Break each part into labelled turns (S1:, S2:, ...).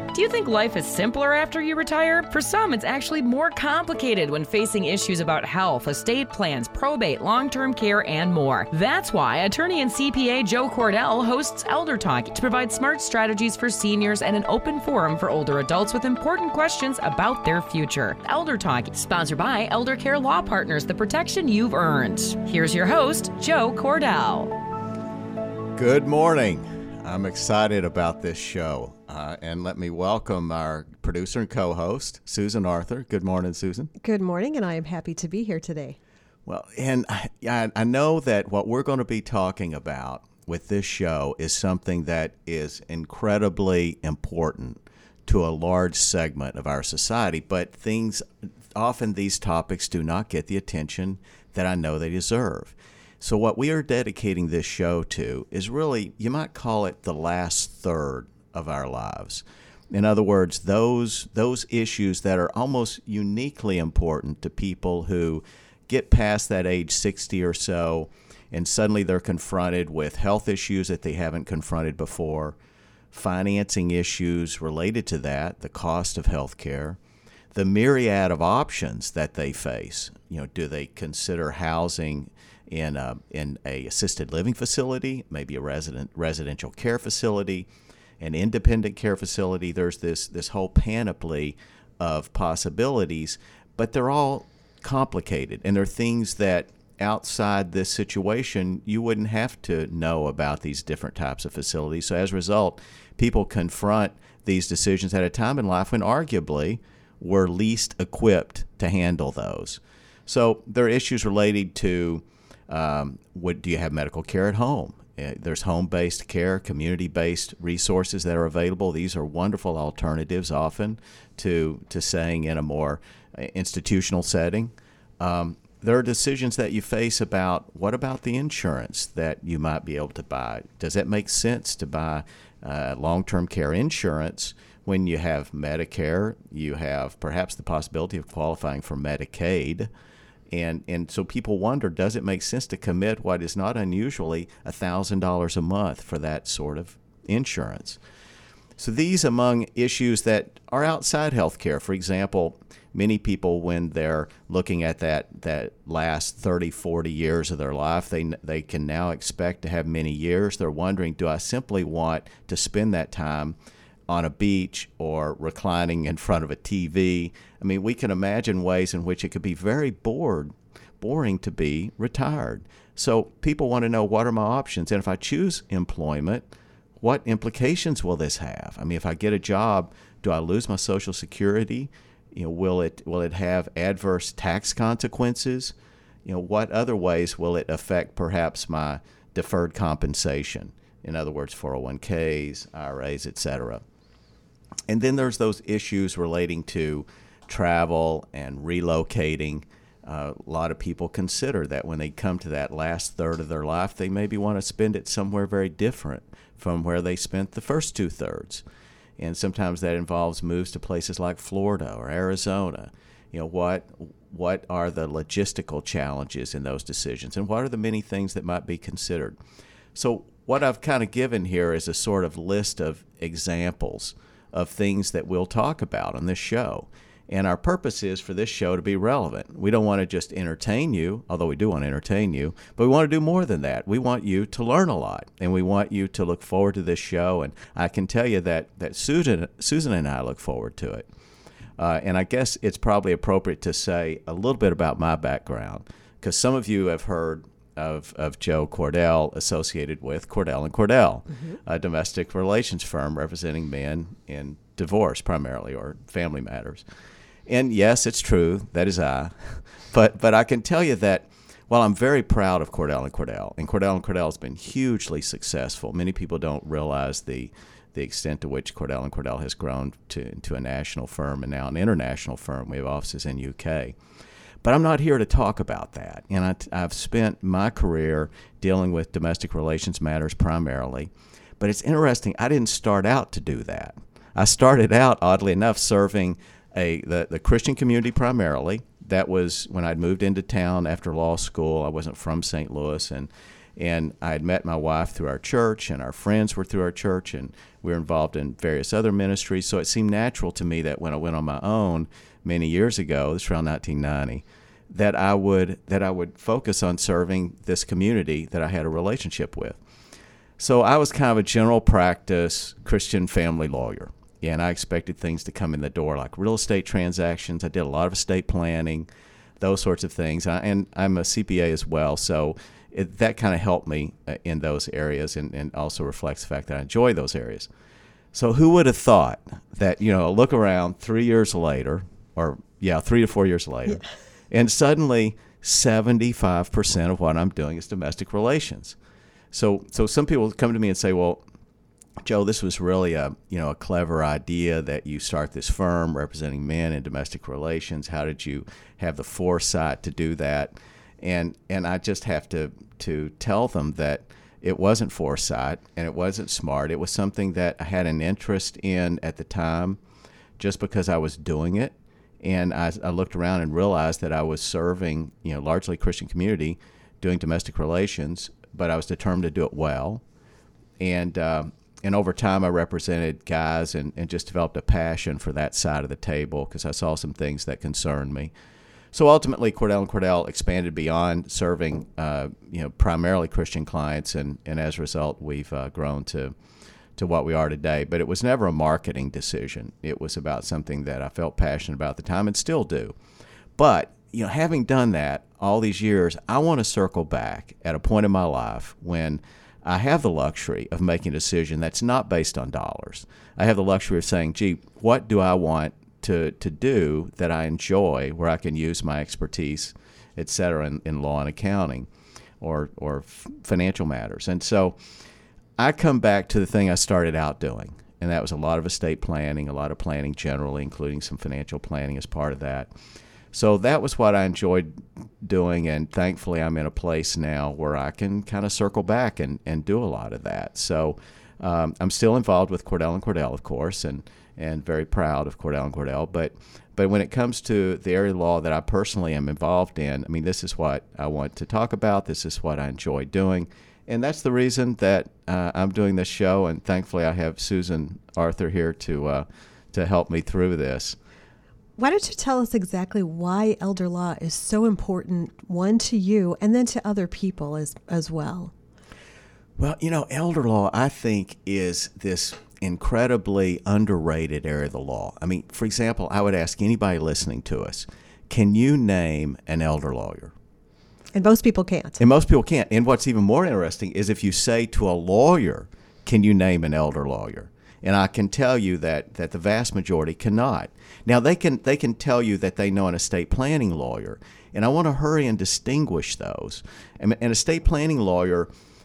S1: Do you think life is simpler after you retire? For some, it's actually more complicated when facing issues about health, estate plans, probate, long-term care, and more. That's why attorney and CPA Joe Cordell hosts Elder Talk to provide smart strategies for seniors and an open forum for older adults with important questions about their future. Elder Talk, sponsored by Elder Care Law Partners, the protection you've earned. Here's your host, Joe Cordell.
S2: Good morning. I'm excited about this show. And let me welcome our producer and co-host, Susan Arthur. Good morning, Susan.
S3: Good morning, and I am happy to be here today.
S2: Well, and I know that what we're going to be talking about with this show is something that is incredibly important to a large segment of our society, but often these topics do not get the attention that I know they deserve. So what we are dedicating this show to is really, you might call it the last third of our lives. In other words, those issues that are almost uniquely important to people who get past that age 60 or so, and suddenly they're confronted with health issues that they haven't confronted before, financing issues related to that, the cost of health care, the myriad of options that they face. Do they consider housing in a assisted living facility, maybe a residential care facility, an independent care facility? There's this whole panoply of possibilities, but they're all complicated, and they're things that outside this situation you wouldn't have to know about these different types of facilities. So as a result, people confront these decisions at a time in life when arguably we're least equipped to handle those. So there are issues related to do you have medical care at home? There's home-based care, community-based resources that are available. These are wonderful alternatives often to staying in a more institutional setting. There are decisions that you face about what about the insurance that you might be able to buy? Does it make sense to buy long-term care insurance when you have Medicare? You have perhaps the possibility of qualifying for Medicaid. And so people wonder, does it make sense to commit what is not unusually $1,000 a month for that sort of insurance? So these among issues that are outside healthcare. For example, many people, when they're looking at that last 30, 40 years of their life, they can now expect to have many years. They're wondering, do I simply want to spend that time on a beach or reclining in front of a TV? I mean, we can imagine ways in which it could be very boring to be retired. So people want to know, what are my options? And if I choose employment, what implications will this have? I mean, if I get a job, do I lose my Social Security? Will it have adverse tax consequences? What other ways will it affect perhaps my deferred compensation? In other words, 401ks, IRAs, etc. And then there's those issues relating to travel and relocating. A lot of people consider that when they come to that last third of their life, they maybe want to spend it somewhere very different from where they spent the first 2/3. And sometimes that involves moves to places like Florida or Arizona. What are the logistical challenges in those decisions, and what are the many things that might be considered? So what I've kind of given here is a sort of list of examples of things that we'll talk about on this show. And our purpose is for this show to be relevant. We don't want to just entertain you, although we do want to entertain you, but we want to do more than that. We want you to learn a lot, and we want you to look forward to this show. And I can tell you that Susan and I look forward to it. And I guess it's probably appropriate to say a little bit about my background, because some of you have heard of Joe Cordell associated with Cordell & Cordell, a domestic relations firm representing men in divorce primarily, or family matters. And yes, it's true, that is I. But I can tell you that while I'm very proud of Cordell & Cordell, and Cordell & Cordell has been hugely successful, many people don't realize the extent to which Cordell & Cordell has grown to a national firm and now an international firm. We have offices in UK. But I'm not here to talk about that. And I've spent my career dealing with domestic relations matters primarily. But it's interesting, I didn't start out to do that. I started out, oddly enough, serving the Christian community primarily. That was when I'd moved into town after law school. I wasn't from St. Louis, and And I had met my wife through our church, and our friends were through our church, and we were involved in various other ministries. So it seemed natural to me that when I went on my own many years ago, this was around 1990, that I would focus on serving this community that I had a relationship with. So I was kind of a general practice Christian family lawyer. Yeah, and I expected things to come in the door like real estate transactions. I did a lot of estate planning, those sorts of things. And I'm a CPA as well, so that kind of helped me in those areas and also reflects the fact that I enjoy those areas. So who would have thought that, look around 3 years later, 3 to 4 years later, and suddenly 75% of what I'm doing is domestic relations. So some people come to me and say, well, Joe, this was really a clever idea that you start this firm representing men in domestic relations. How did you have the foresight to do that? And I just have to tell them that it wasn't foresight and it wasn't smart. It was something that I had an interest in at the time just because I was doing it. And I looked around and realized that I was serving, largely Christian community, doing domestic relations, but I was determined to do it well. And over time, I represented guys and just developed a passion for that side of the table because I saw some things that concerned me. So ultimately, Cordell & Cordell expanded beyond serving, primarily Christian clients, and as a result, we've grown to what we are today. But it was never a marketing decision. It was about something that I felt passionate about at the time and still do. But, having done that all these years, I want to circle back at a point in my life when I have the luxury of making a decision that's not based on dollars. I have the luxury of saying, gee, what do I want to do that I enjoy, where I can use my expertise, et cetera, in law and accounting or financial matters. And so I come back to the thing I started out doing, and that was a lot of estate planning, a lot of planning generally, including some financial planning as part of that. So that was what I enjoyed doing, and thankfully I'm in a place now where I can kind of circle back and do a lot of that. So I'm still involved with Cordell & Cordell, of course, and very proud of Cordell & Cordell. But when it comes to the area of law that I personally am involved in, this is what I want to talk about. This is what I enjoy doing. And that's the reason that I'm doing this show, and thankfully I have Susan Arthur here to help me through this.
S3: Why don't you tell us exactly why elder law is so important, one, to you, and then to other people as well?
S2: Well, elder law, I think, is this incredibly underrated area of the law. For example, I would ask anybody listening to us, can you name an elder lawyer?
S3: And most people can't.
S2: And most people can't. And what's even more interesting is if you say to a lawyer, can you name an elder lawyer? And I can tell you that the vast majority cannot. Now, they can tell you that they know an estate planning lawyer, and I want to hurry and distinguish those. An estate planning lawyer,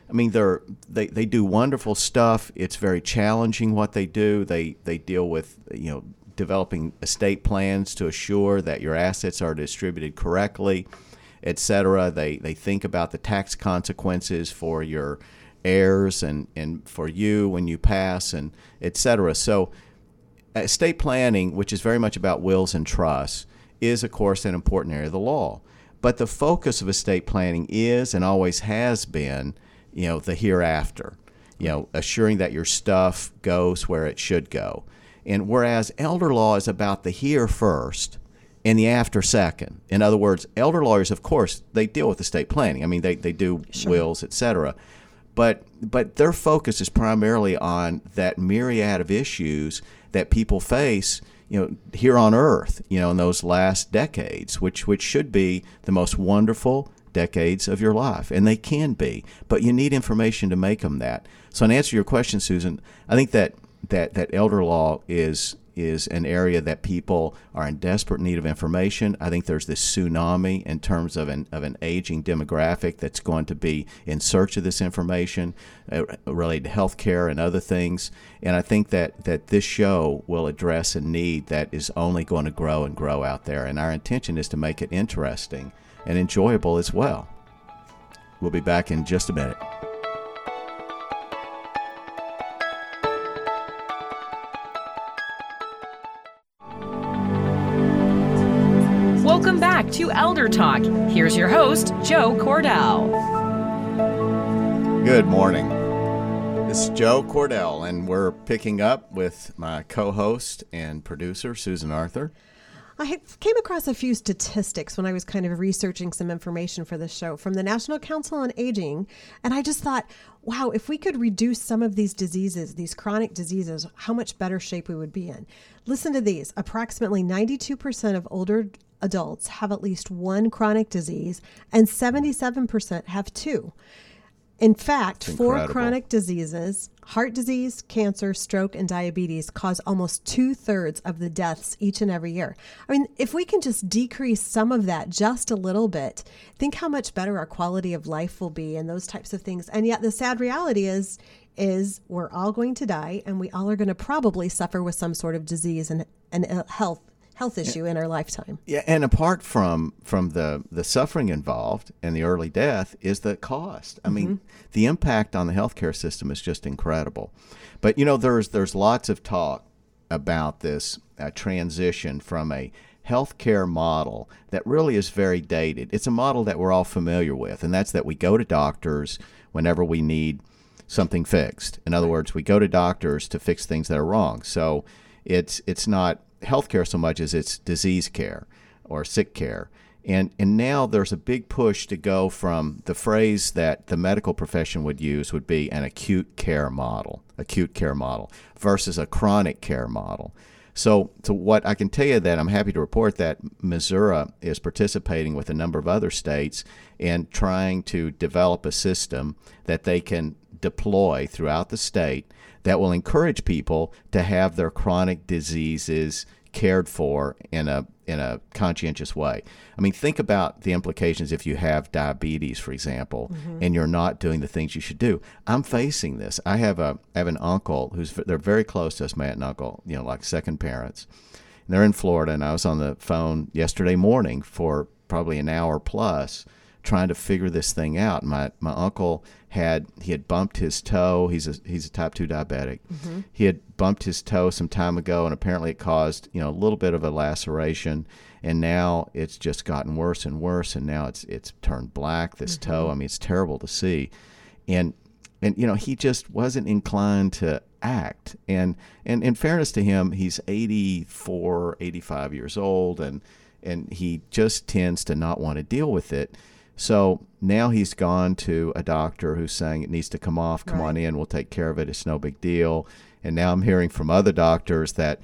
S2: they do wonderful stuff. It's very challenging what they do. They deal with developing estate plans to assure that your assets are distributed correctly, et cetera. They think about the tax consequences for your heirs and for you when you pass, and et cetera. So estate planning, which is very much about wills and trusts, is, of course, an important area of the law. But the focus of estate planning is and always has been, the hereafter, assuring that your stuff goes where it should go. And whereas elder law is about the here first and the after second. In other words, elder lawyers, of course, they deal with estate planning. They do Sure. wills, et cetera. But their focus is primarily on that myriad of issues that people face, here on earth, in those last decades, which should be the most wonderful decades of your life, and they can be. But you need information to make them that. So, in answer to your question, Susan, I think that elder law is an area that people are in desperate need of information. I think there's this tsunami in terms of an aging demographic that's going to be in search of this information related to healthcare and other things. And I think that this show will address a need that is only going to grow and grow out there. And our intention is to make it interesting and enjoyable as well. We'll be back in just a minute.
S1: Welcome back to Elder Talk. Here's your host, Joe Cordell.
S2: Good morning. This is Joe Cordell, and we're picking up with my co-host and producer, Susan Arthur.
S3: I came across a few statistics when I was kind of researching some information for this show from the National Council on Aging, and I just thought, wow, if we could reduce some of these diseases, these chronic diseases, how much better shape we would be in. Listen to these. Approximately 92% of older adults have at least one chronic disease, and 77% have two. In fact, 4 chronic diseases, heart disease, cancer, stroke, and diabetes, cause almost 2/3 of the deaths each and every year. I mean, if we can just decrease some of that just a little bit, think how much better our quality of life will be and those types of things. And yet the sad reality is we're all going to die, and we all are going to probably suffer with some sort of disease and health issue in our lifetime.
S2: Yeah, and apart from the suffering involved and the early death is the cost. I mean, the impact on the healthcare system is just incredible. But, there's lots of talk about this transition from a healthcare model that really is very dated. It's a model that we're all familiar with, and that's that we go to doctors whenever we need something fixed. In other words, we go to doctors to fix things that are wrong. So it's not healthcare so much as it's disease care or sick care. And now there's a big push to go from the phrase that the medical profession would use would be an acute care model versus a chronic care model. So what I can tell you that I'm happy to report that Missouri is participating with a number of other states and trying to develop a system that they can deploy throughout the state that will encourage people to have their chronic diseases cared for in a conscientious way. I mean, think about the implications if you have diabetes, for example, and you're not doing the things you should do. I'm facing this. I have an uncle they're very close to us, my aunt and uncle, like second parents. And they're in Florida, and I was on the phone yesterday morning for probably an hour plus trying to figure this thing out. My uncle had bumped his toe. He's a type 2 diabetic. He had bumped his toe some time ago, and apparently it caused a little bit of a laceration, and now it's just gotten worse and worse, and now it's turned black, this toe. I mean, it's terrible to see. And he just wasn't inclined to act. And in fairness to him, he's 84, 85 years old, and he just tends to not want to deal with it. So now he's gone to a doctor who's saying it needs to come off, come on in, we'll take care of it, it's no big deal. And now I'm hearing from other doctors that,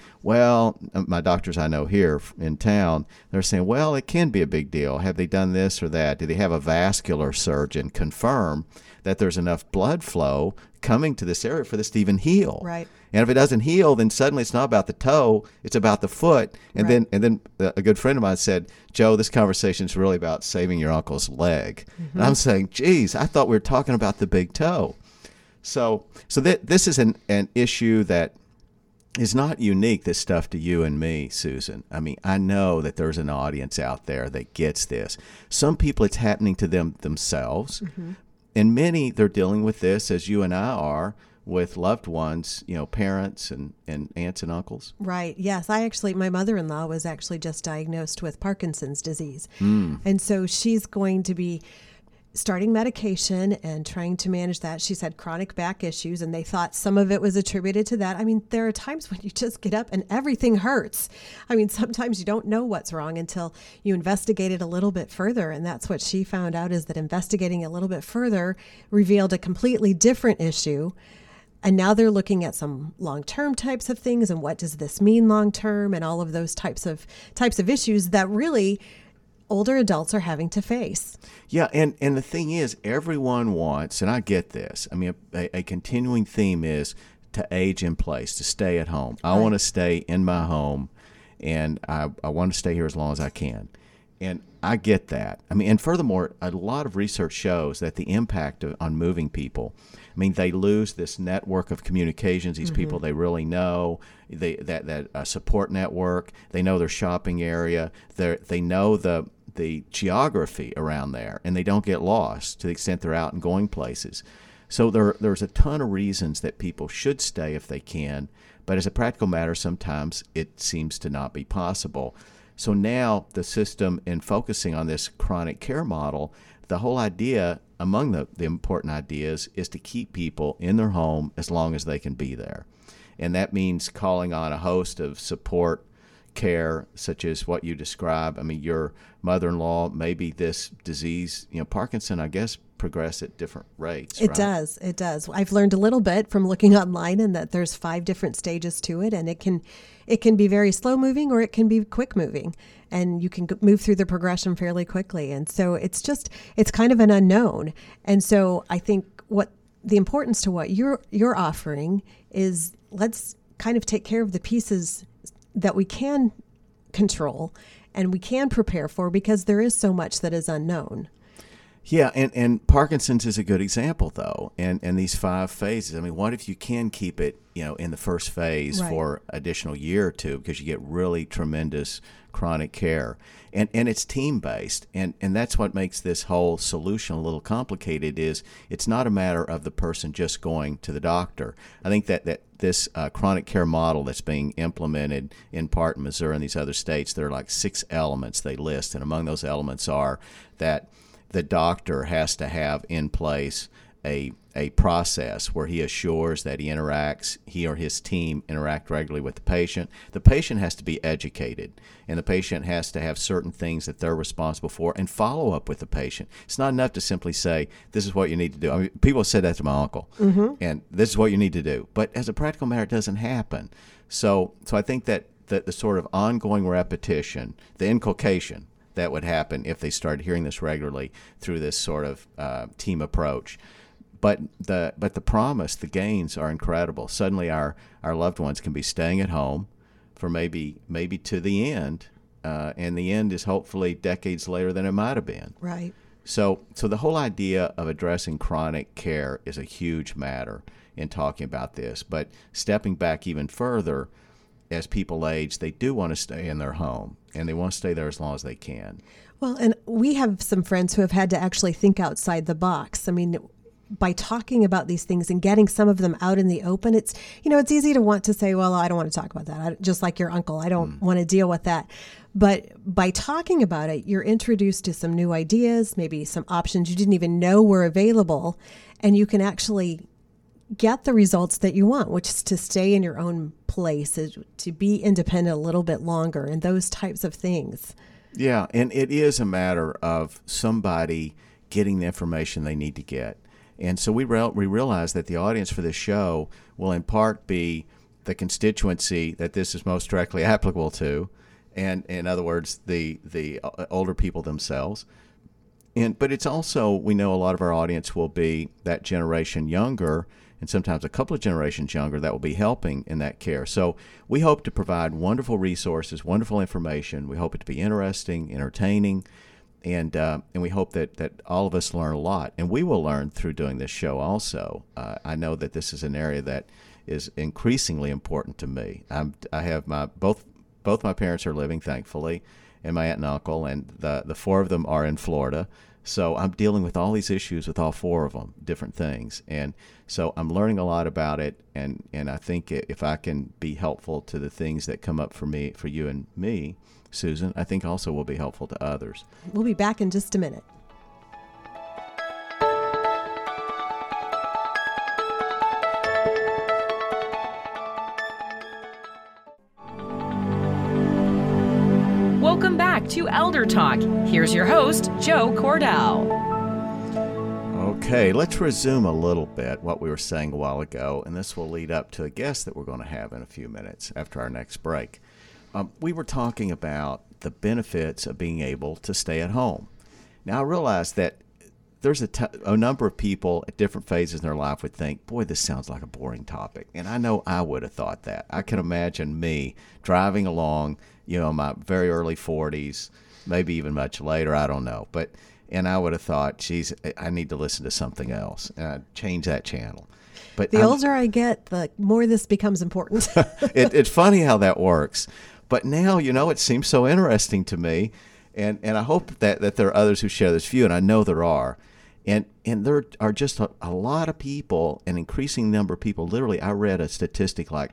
S2: my doctors I know here in town, they're saying, it can be a big deal. Have they done this or that? Do they have a vascular surgeon confirm that there's enough blood flow coming to this area for this to even heal?
S3: Right.
S2: And if it doesn't heal, then suddenly it's not about the toe, it's about the foot. And then a good friend of mine said, Joe, this conversation is really about saving your uncle's leg. And I'm saying, geez, I thought we were talking about the big toe. So this is an issue that is not unique, this stuff, to you and me, Susan. I mean, I know that there's an audience out there that gets this. Some people, it's happening to them themselves. And many, they're dealing with this, as you and I are, with loved ones, parents and aunts and uncles.
S3: Right. Yes. My mother-in-law was actually just diagnosed with Parkinson's disease. And so she's going to be starting medication and trying to manage that. She's had chronic back issues, and they thought some of it was attributed to that. I mean, there are times when you just get up and everything hurts. I mean, sometimes you don't know what's wrong until you investigate it a little bit further. And that's what she found out, is that investigating a little bit further revealed a completely different issue. And now they're looking at some long-term types of things, and what does this mean long-term, and all of those types of issues that really older adults are having to face.
S2: Yeah, and the thing is, everyone wants, and I get this, I mean, a continuing theme is to age in place, to stay at home. I want to stay in my home, and I want to stay here as long as I can. And I get that. I mean, and furthermore, a lot of research shows that the impact on moving people, I mean, they lose this network of communications, these people they really know, that support network, they know their shopping area, they know the geography around there, and they don't get lost to the extent they're out and going places. So there's a ton of reasons that people should stay if they can, but as a practical matter, sometimes it seems to not be possible. So now the system, in focusing on this chronic care model, the whole idea among the important ideas is to keep people in their home as long as they can be there. And that means calling on a host of support care, such as what you describe. I mean, your mother-in-law, maybe this disease, Parkinson, I guess, progress at different rates.
S3: It
S2: right?
S3: does. It does. I've learned a little bit from looking online, and that there's 5 different stages to it, and it can be very slow moving or it can be quick moving, and you can move through the progression fairly quickly. And so it's kind of an unknown. And so I think what the importance to what you're offering is, let's kind of take care of the pieces that we can control and we can prepare for, because there is so much that is unknown.
S2: Yeah, and Parkinson's is a good example, though, and these 5 phases. I mean, what if you can keep it, in the first phase
S3: Right.
S2: for additional year or two, because you get really tremendous chronic care, and it's team-based, and that's what makes this whole solution a little complicated. Is it's not a matter of the person just going to the doctor. I think that this chronic care model that's being implemented in part in Missouri and these other states, there are like 6 elements they list, and among those elements are that the doctor has to have in place a process where he assures that he or his team interact regularly with the patient. The patient has to be educated, and the patient has to have certain things that they're responsible for, and follow up with the patient. It's not enough to simply say, this is what you need to do. I mean, people said that to my uncle, and this is what you need to do. But as a practical matter, it doesn't happen. So I think that the sort of ongoing repetition, the inculcation, that would happen if they started hearing this regularly through this sort of team approach. But the promise, the gains are incredible. Suddenly our loved ones can be staying at home for maybe to the end, and the end is hopefully decades later than it might have been.
S3: Right.
S2: So the whole idea of addressing chronic care is a huge matter in talking about this. But stepping back even further, as people age, they do want to stay in their home, and they want to stay there as long as they can.
S3: Well, and we have some friends who have had to actually think outside the box. I mean, by talking about these things and getting some of them out in the open, it's easy to want to say, well, I don't want to talk about that. Just like your uncle, I don't want to deal with that. But by talking about it, you're introduced to some new ideas, maybe some options you didn't even know were available, and you can actually get the results that you want, which is to stay in your own place, to be independent a little bit longer, and those types of things.
S2: Yeah, and it is a matter of somebody getting the information they need to get. And so we realize that the audience for this show will in part be the constituency that this is most directly applicable to, and in other words, the older people themselves. But it's also, we know a lot of our audience will be that generation younger, and sometimes a couple of generations younger, that will be helping in that care. So we hope to provide wonderful resources, wonderful information. We hope it to be interesting, entertaining, and we hope that all of us learn a lot. And we will learn through doing this show also. I know that this is an area that is increasingly important to me. I have both my parents are living, thankfully, and my aunt and uncle, and the 4 of them are in Florida. So I'm dealing with all these issues with all 4 of them, different things. And so I'm learning a lot about it, and I think if I can be helpful to the things that come up for you and me, Susan, I think also will be helpful to others.
S3: We'll be back in just a minute.
S1: Welcome back to Elder Talk. Here's your host, Joe Cordell.
S2: Okay, let's resume a little bit what we were saying a while ago, and this will lead up to a guest that we're going to have in a few minutes after our next break. We were talking about the benefits of being able to stay at home. Now, I realize that there's a number of people at different phases in their life would think, boy, this sounds like a boring topic. And I know I would have thought that. I can imagine me driving along, in my very early 40s, maybe even much later, I don't know. And I would have thought, geez, I need to listen to something else, and I'd change that channel. But
S3: the older I get, the more this becomes important.
S2: It's funny how that works. But now, it seems so interesting to me, and I hope that there are others who share this view, and I know there are. And there are just a lot of people, an increasing number of people. Literally, I read a statistic like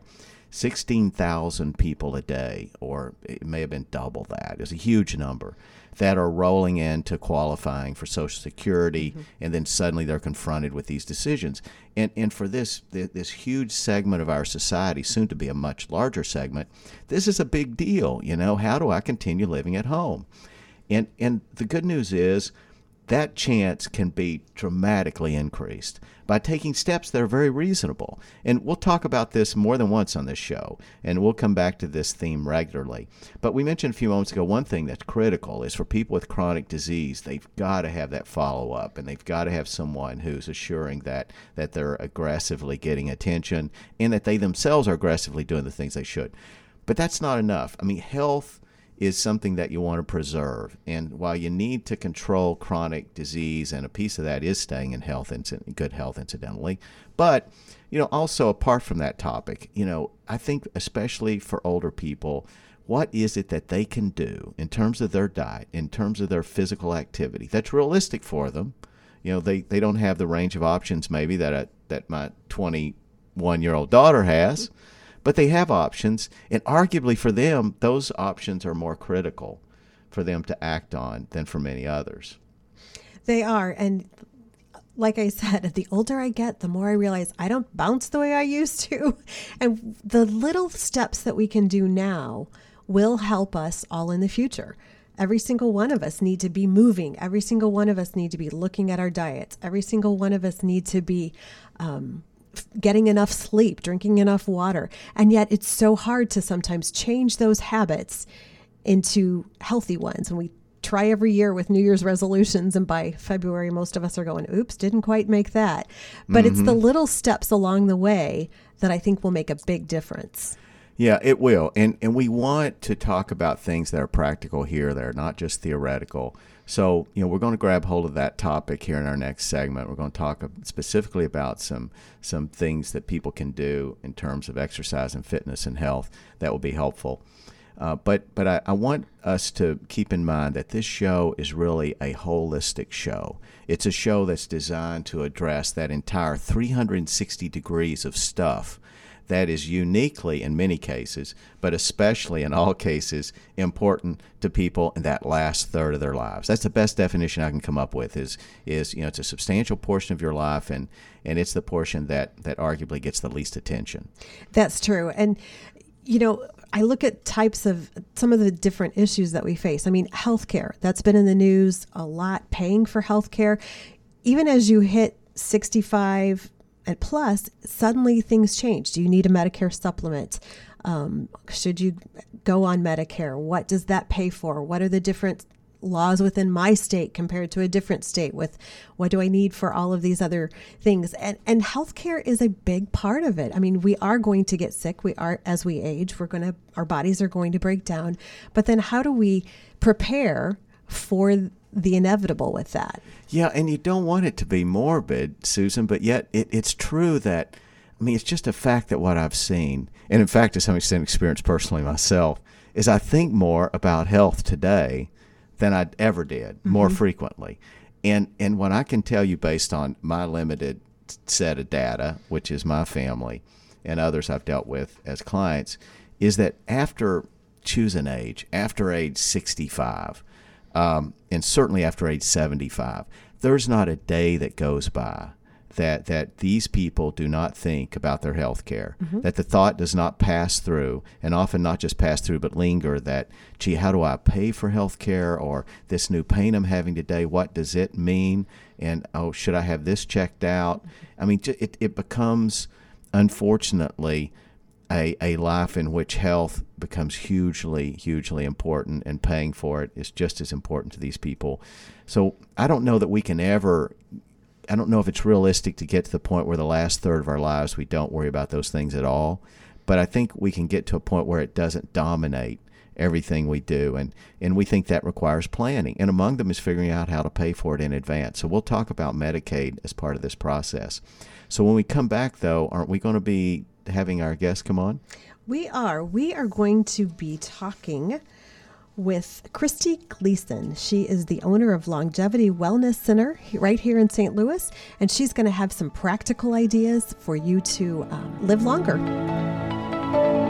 S2: 16,000 people a day, or it may have been double that. It's a huge number that are rolling into qualifying for Social Security, and then suddenly they're confronted with these decisions. And for this huge segment of our society, soon to be a much larger segment, this is a big deal. How do I continue living at home? And the good news is that chance can be dramatically increased by taking steps that are very reasonable. And we'll talk about this more than once on this show, and we'll come back to this theme regularly. But we mentioned a few moments ago, one thing that's critical is for people with chronic disease, they've got to have that follow-up, and they've got to have someone who's assuring that they're aggressively getting attention and that they themselves are aggressively doing the things they should. But that's not enough. I mean, health is something that you want to preserve. And while you need to control chronic disease, and a piece of that is staying in good health, incidentally, but, also apart from that topic, I think especially for older people, what is it that they can do in terms of their diet, in terms of their physical activity that's realistic for them? They don't have the range of options maybe that my 21-year-old daughter has, but they have options, and arguably for them, those options are more critical for them to act on than for many others.
S3: They are, and like I said, the older I get, the more I realize I don't bounce the way I used to, and the little steps that we can do now will help us all in the future. Every single one of us need to be moving. Every single one of us need to be looking at our diets. Every single one of us need to be getting enough sleep, drinking enough water. And yet it's so hard to sometimes change those habits into healthy ones. And we try every year with New Year's resolutions, and by February, most of us are going, oops, didn't quite make that. But it's the little steps along the way that I think will make a big difference.
S2: Yeah, it will. And we want to talk about things that are practical here. They're not just theoretical. So, we're going to grab hold of that topic here in our next segment. We're going to talk specifically about some things that people can do in terms of exercise and fitness and health that will be helpful. But I want us to keep in mind that this show is really a holistic show. It's a show that's designed to address that entire 360 degrees of stuff that is uniquely, in many cases, but especially in all cases, important to people in that last third of their lives. That's the best definition I can come up with is it's a substantial portion of your life, and it's the portion that arguably gets the least attention.
S3: That's true. And, I look at some of the different issues that we face. I mean, healthcare, that's been in the news a lot, paying for healthcare. Even as you hit 65 and plus, suddenly things change. Do you need a Medicare supplement? Should you go on Medicare? What does that pay for? What are the different laws within my state compared to a different state? With what do I need for all of these other things? And healthcare is a big part of it. I mean, we are going to get sick. We are, as we age, our bodies are going to break down. But then how do we prepare for the inevitable with that?
S2: Yeah, and you don't want it to be morbid, Susan, but yet it's true that, it's just a fact that what I've seen, and in fact, to some extent experienced personally myself, is I think more about health today than I ever did, more frequently. And what I can tell you based on my limited set of data, which is my family and others I've dealt with as clients, is that after choosing age, after age 65, and certainly after age 75, there's not a day that goes by that these people do not think about their health care, that the thought does not pass through, and often not just pass through but linger, that, gee, how do I pay for health care? Or this new pain I'm having today, what does it mean? And, oh, should I have this checked out? I mean, it becomes, unfortunately, a life in which health becomes hugely, hugely important, and paying for it is just as important to these people. So I don't know that we can ever, I don't know if it's realistic to get to the point where the last third of our lives we don't worry about those things at all, but I think we can get to a point where it doesn't dominate everything we do, and we think that requires planning, and among them is figuring out how to pay for it in advance. So we'll talk about Medicaid as part of this process. So when we come back, though, aren't we going to be having our guests come on?
S3: We are going to be talking with Christy Gleason. She is the owner of Longevity Wellness Center right here in St. Louis, and she's going to have some practical ideas for you to live longer.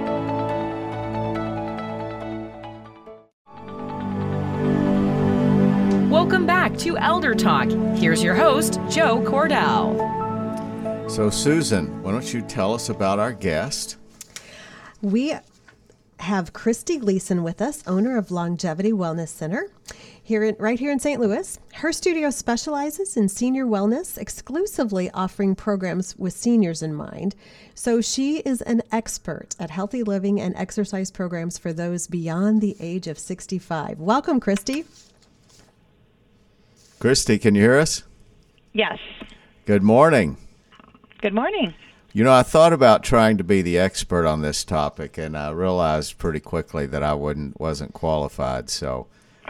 S1: to Elder Talk. Here's your host, Joe Cordell.
S2: So, Susan, why don't you tell us about our guest?
S3: We have Christy Gleason with us, owner of Longevity Wellness Center, right here in St. Louis. Her studio specializes in senior wellness, exclusively offering programs with seniors in mind. So she is an expert at healthy living and exercise programs for those beyond the age of 65. Welcome, Christy.
S2: Christy, can you hear us?
S4: Yes.
S2: Good morning.
S4: Good morning.
S2: You know, I thought about trying to be the expert on this topic, and I realized pretty quickly that I wasn't qualified. So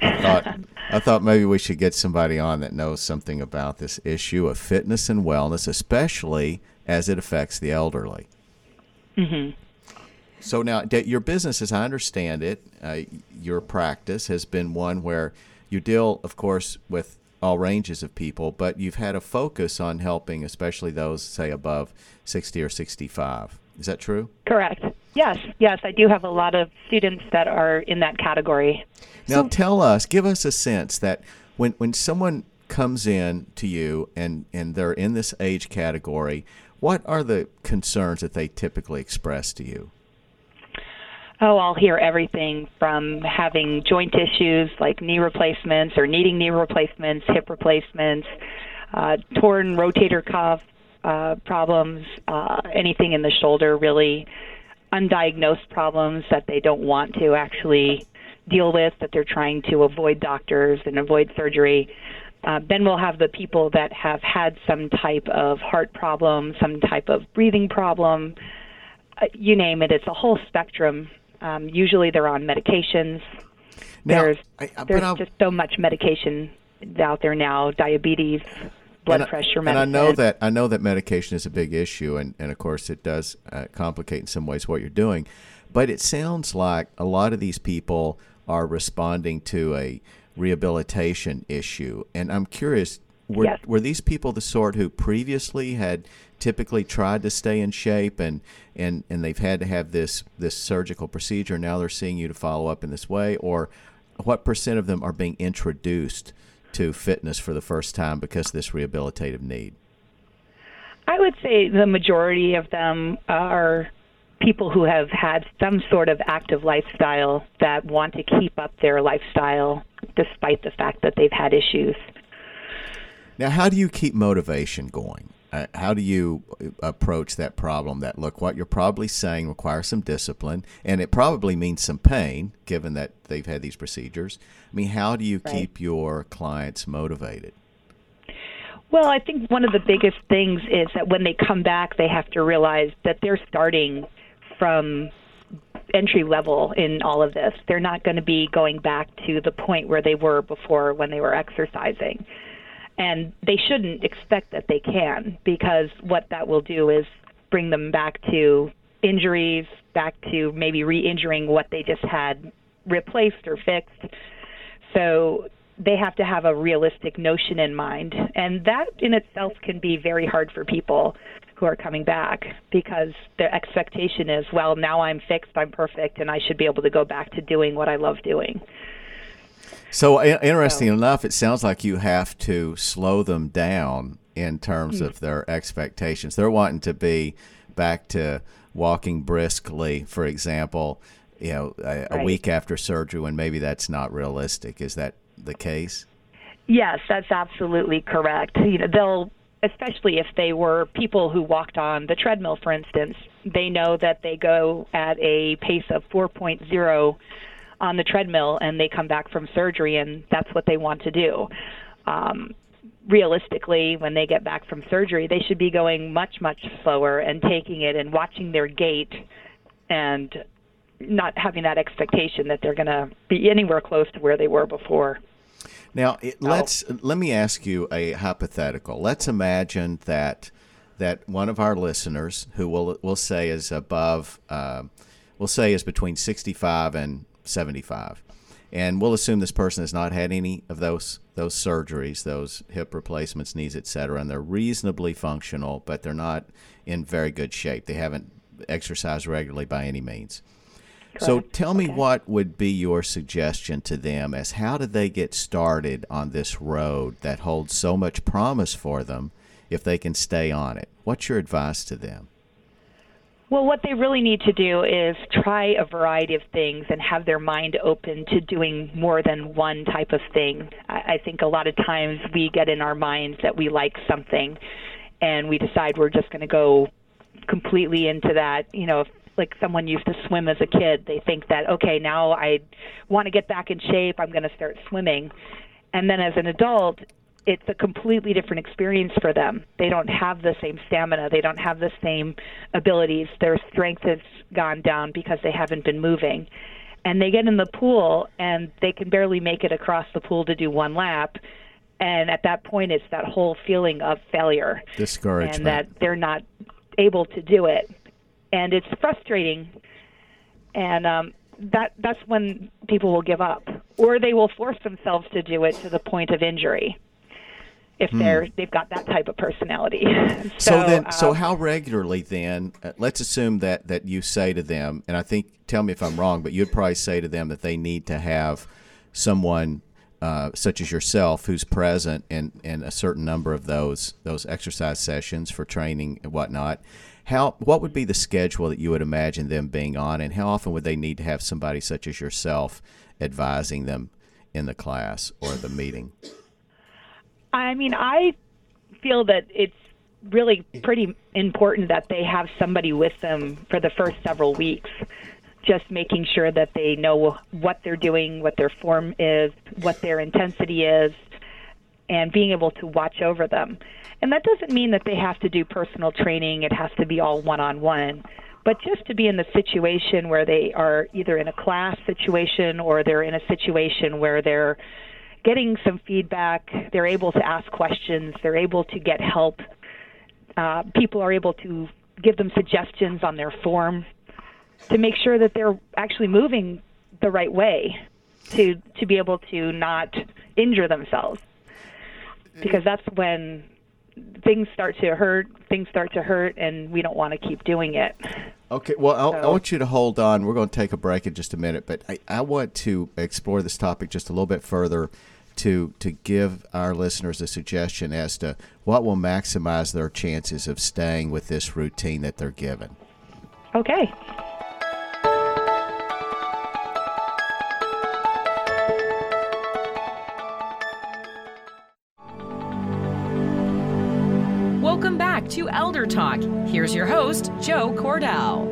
S2: I thought maybe we should get somebody on that knows something about this issue of fitness and wellness, especially as it affects the elderly.
S4: Mm-hmm.
S2: So now, your business, as I understand it, your practice has been one where you deal, of course, with all ranges of people, but you've had a focus on helping especially those, say, above 60 or 65. Is that true?
S4: Correct. Yes, I do have a lot of students that are in that category.
S2: Now give us a sense that when someone comes in to you and they're in this age category, what are the concerns that they typically express to you?
S4: Oh, I'll hear everything from having joint issues like knee replacements or needing knee replacements, hip replacements, torn rotator cuff problems, anything in the shoulder, really undiagnosed problems that they don't want to actually deal with, that they're trying to avoid doctors and avoid surgery. Then we'll have the people that have had some type of heart problem, some type of breathing problem, you name it. It's a whole spectrum. Usually they're on medications.
S2: Now,
S4: there's just so much medication out there now, diabetes, blood pressure medicine.
S2: And I know that medication is a big issue, and of course it does complicate in some ways what you're doing. But it sounds like a lot of these people are responding to a rehabilitation issue. And I'm curious, were these people the sort who previously had typically tried to stay in shape and they've had to have this surgical procedure, now they're seeing you to follow up in this way? Or what percent of them are being introduced to fitness for the first time because of this rehabilitative need?
S4: I would say the majority of them are people who have had some sort of active lifestyle that want to keep up their lifestyle despite the fact that they've had issues.
S2: Now, how do you keep motivation going? How do you approach that problem that, look, what you're probably saying requires some discipline, and it probably means some pain, given that they've had these procedures? I mean, how do you keep your clients motivated?
S4: Well, I think one of the biggest things is that when they come back, they have to realize that they're starting from entry level in all of this. They're not going to be going back to the point where they were before when they were exercising. And they shouldn't expect that they can, because what that will do is bring them back to injuries, back to maybe re-injuring what they just had replaced or fixed. So they have to have a realistic notion in mind. And that in itself can be very hard for people who are coming back, because their expectation is, well, now I'm fixed, I'm perfect, and I should be able to go back to doing what I love doing.
S2: So interesting enough, it sounds like you have to slow them down in terms of their expectations. They're wanting to be back to walking briskly, for example, a week after surgery, when maybe that's not realistic. Is that the case?
S4: Yes, that's absolutely correct. They'll, especially if they were people who walked on the treadmill, for instance, they know that they go at a pace of 4.0 on the treadmill, and they come back from surgery, and that's what they want to do. Realistically, when they get back from surgery, they should be going much, much slower and taking it and watching their gait and not having that expectation that they're going to be anywhere close to where they were before.
S2: Now, let me ask you a hypothetical. Let's imagine that one of our listeners, who we'll say is above, is between 65 and 75, and we'll assume this person has not had any of those surgeries, those hip replacements, knees, etc., and they're reasonably functional, but they're not in very good shape. They haven't exercised regularly by any means. So
S4: Correct.
S2: tell me
S4: Okay.
S2: what would be your suggestion to them as how do they get started on this road that holds so much promise for them if they can stay on it? What's your advice to them?
S4: Well, what they really need to do is try a variety of things and have their mind open to doing more than one type of thing. I think a lot of times we get in our minds that we like something and we decide we're just going to go completely into that. You know, if like someone used to swim as a kid, they think that, okay, now I want to get back in shape, I'm going to start swimming. And then as an adult, it's a completely different experience for them. They don't have the same stamina. They don't have the same abilities. Their strength has gone down because they haven't been moving. And they get in the pool, and they can barely make it across the pool to do one lap. And at that point, it's that whole feeling of failure.
S2: Discouragement.
S4: And that they're not able to do it. And it's frustrating. And that's when people will give up. Or they will force themselves to do it to the point of injury, if they've got that type of personality.
S2: So how regularly then, let's assume that you say to them, and I think, tell me if I'm wrong, but you'd probably say to them that they need to have someone such as yourself who's present in a certain number of those exercise sessions for training and whatnot. What would be the schedule that you would imagine them being on, and how often would they need to have somebody such as yourself advising them in the class or the meeting?
S4: I mean, I feel that it's really pretty important that they have somebody with them for the first several weeks, just making sure that they know what they're doing, what their form is, what their intensity is, and being able to watch over them. And that doesn't mean that they have to do personal training. It has to be all one-on-one. But just to be in the situation where they are either in a class situation or they're in a situation where they're getting some feedback, they're able to ask questions, they're able to get help. People are able to give them suggestions on their form to make sure that they're actually moving the right way to be able to not injure themselves. Because that's when things start to hurt, and we don't want to keep doing it.
S2: Okay, well, I want you to hold on. We're going to take a break in just a minute, but I want to explore this topic just a little bit further to give our listeners a suggestion as to what will maximize their chances of staying with this routine that they're given.
S4: Okay.
S1: Welcome back to Elder Talk. Here's your host, Joe Cordell.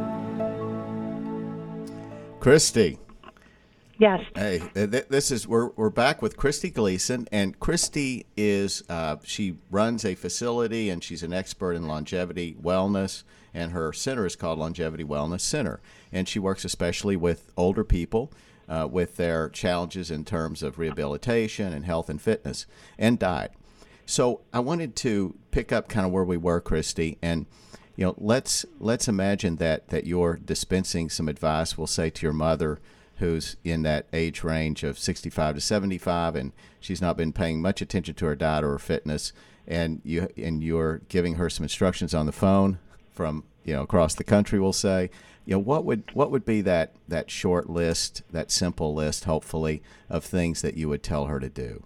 S2: Christy.
S4: Yes.
S2: Hey, we're back with Christy Gleason, and Christy is she runs a facility, and she's an expert in longevity wellness, and her center is called Longevity Wellness Center, and she works especially with older people with their challenges in terms of rehabilitation and health and fitness and diet. So I wanted to pick up kind of where we were, Christy, and let's imagine that you're dispensing some advice, we'll say, to your mother, who's in that age range of 65 to 75, and she's not been paying much attention to her diet or her fitness, and you're giving her some instructions on the phone from across the country, we'll say. What would be that short list, that simple list, hopefully, of things that you would tell her to do?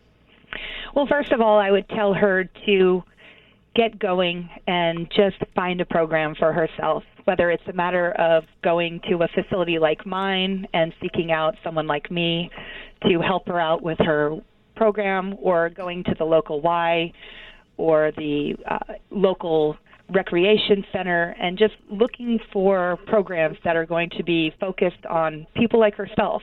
S4: Well, first of all, I would tell her to get going and just find a program for herself, whether it's a matter of going to a facility like mine and seeking out someone like me to help her out with her program, or going to the local Y or the local recreation center and just looking for programs that are going to be focused on people like herself.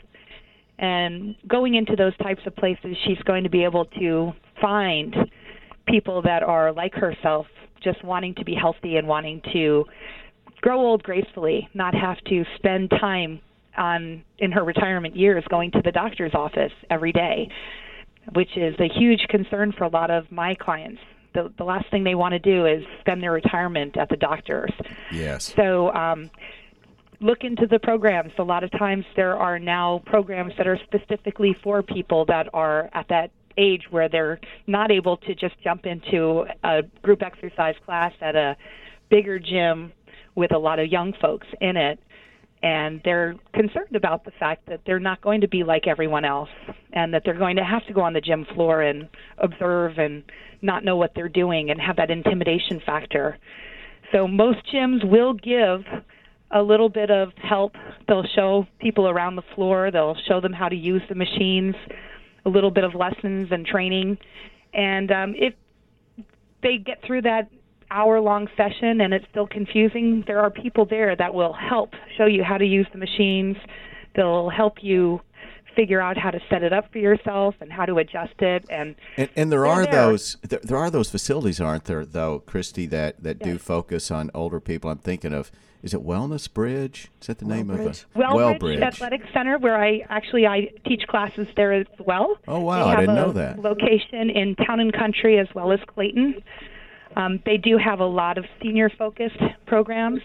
S4: And going into those types of places, she's going to be able to find people that are like herself, just wanting to be healthy and wanting to grow old gracefully, not have to spend time in her retirement years going to the doctor's office every day, which is a huge concern for a lot of my clients. The last thing they want to do is spend their retirement at the doctor's.
S2: Yes.
S4: So look into the programs. A lot of times there are now programs that are specifically for people that are at that age where they're not able to just jump into a group exercise class at a bigger gym with a lot of young folks in it. And they're concerned about the fact that they're not going to be like everyone else, and that they're going to have to go on the gym floor and observe and not know what they're doing and have that intimidation factor. So most gyms will give a little bit of help. They'll show people around the floor. They'll show them how to use the machines, a little bit of lessons and training. And if they get through that hour-long session and it's still confusing, there are people there that will help show you how to use the machines. They'll help you figure out how to set it up for yourself and how to adjust it. And
S2: there are those facilities, aren't there, though, Christy, that do focus on older people? I'm thinking of, is it Wellness Bridge? Is that the name of it?
S4: Wellbridge Athletic Center, where I teach classes there as well.
S2: Oh, wow, I didn't know that.
S4: Location in Town and Country as well as Clayton. They do have a lot of senior-focused programs,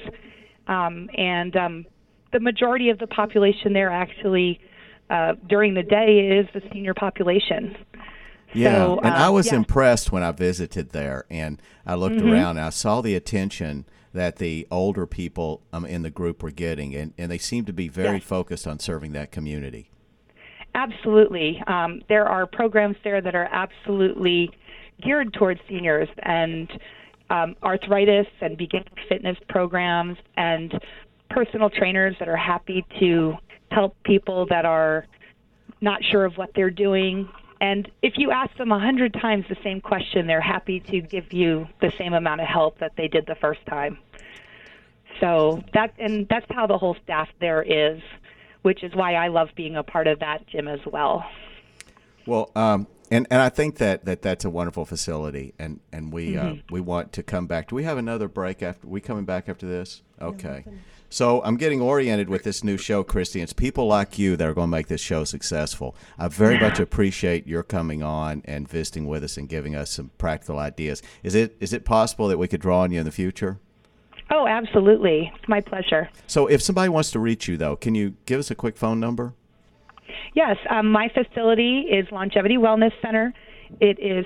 S4: and the majority of the population there actually, during the day, is the senior population.
S2: Yeah,
S4: so,
S2: and I was impressed when I visited there, and I looked around, and I saw the attention that the older people in the group were getting, and they seem to be very focused on serving that community.
S4: Absolutely. There are programs there that are absolutely geared towards seniors, and arthritis and beginner fitness programs, and personal trainers that are happy to help people that are not sure of what they're doing. And if you ask them 100 times the same question, they're happy to give you the same amount of help that they did the first time. So that's how the whole staff there is, which is why I love being a part of that gym as well.
S2: Well, and I think that's a wonderful facility, and we want to come back. Do we have another break after? We coming back after this? Okay. So I'm getting oriented with this new show, Christy. It's people like you that are going to make this show successful. I very much appreciate your coming on and visiting with us and giving us some practical ideas. Is it possible that we could draw on you in the future?
S4: Oh, absolutely. It's my pleasure.
S2: So if somebody wants to reach you, though, can you give us a quick phone number?
S4: Yes. My facility is Longevity Wellness Center. It is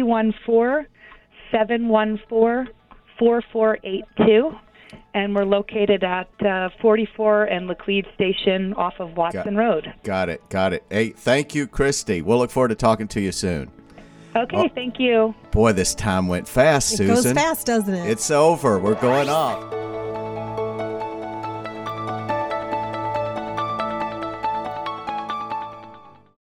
S4: 314-714-4482. And we're located at 44 and Laclede Station off of Watson Road.
S2: Got it. Hey, thank you, Christy. We'll look forward to talking to you soon.
S4: Okay, thank you.
S2: Boy, this time went fast, Susan.
S3: It goes fast, doesn't it?
S2: It's over. We're going off.